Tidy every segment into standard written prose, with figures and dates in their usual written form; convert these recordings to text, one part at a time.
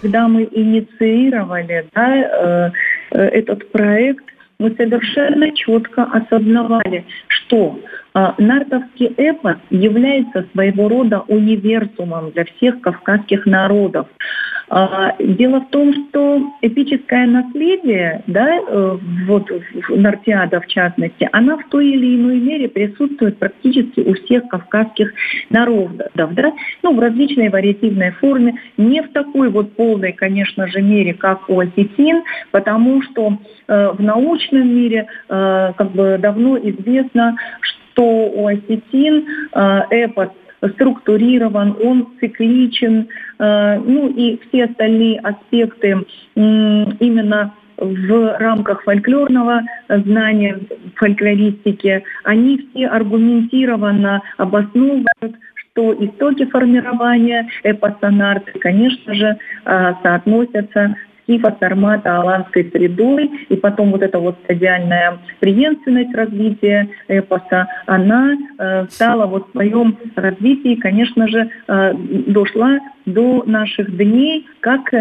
когда мы инициировали, этот проект, мы совершенно четко осознавали, что нартовский эпос является своего рода универсумом для всех кавказских народов. Дело в том, что эпическое наследие, вот Нартиада в частности, она в той или иной мере присутствует практически у всех кавказских народов, в различной вариативной форме, не в такой вот полной, конечно же, мере, как у осетин, потому что в научном мире давно известно, что у осетин эпос структурирован, он цикличен, и все остальные аспекты именно в рамках фольклорного знания, фольклористики, они все аргументированно обосновывают, что истоки формирования эпоса нарты, конечно же, соотносятся скифо-сармато-аланской средой, и потом вот эта вот стадиальная преемственность развития эпоса, она стала в своем развитии, конечно же, дошла до наших дней как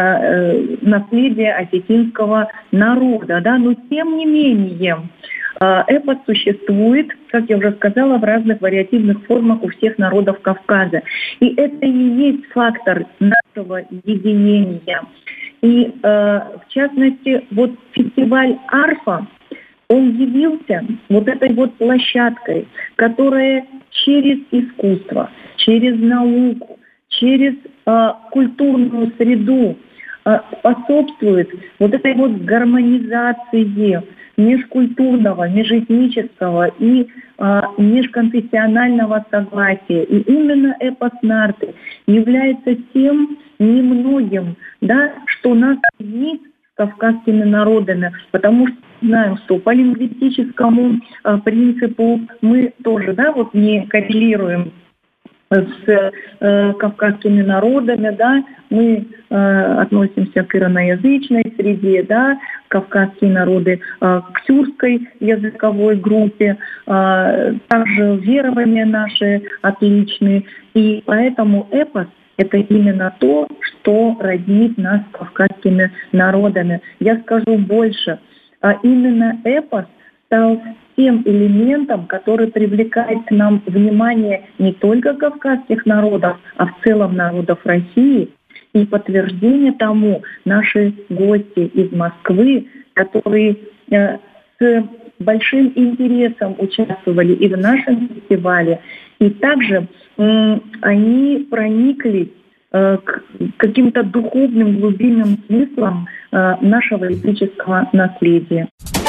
наследие осетинского народа, но тем не менее эпос существует, как я уже сказала, в разных вариативных формах у всех народов Кавказа. И это и есть фактор нашего единения. И, в частности, вот фестиваль «Арфа», он явился вот этой вот площадкой, которая через искусство, через науку, через культурную среду способствует вот этой вот гармонизации межкультурного, межэтнического и межконфессионального согласия. И именно эпос нарты является тем немногим, что нас единит с кавказскими народами, потому что знаем, что по лингвистическому принципу мы тоже, не коррелируем с кавказскими народами, мы относимся к ираноязычной среде, кавказские народы к тюркской языковой группе, также верования наши отличные, и поэтому эпос — это именно то, что роднит нас с кавказскими народами. Я скажу больше, именно эпос стал тем элементом, который привлекает к нам внимание не только кавказских народов, а в целом народов России. И подтверждение тому наши гости из Москвы, которые с большим интересом участвовали и в нашем фестивале, и также они прониклись к каким-то духовным глубинным смыслам нашего эпического наследия.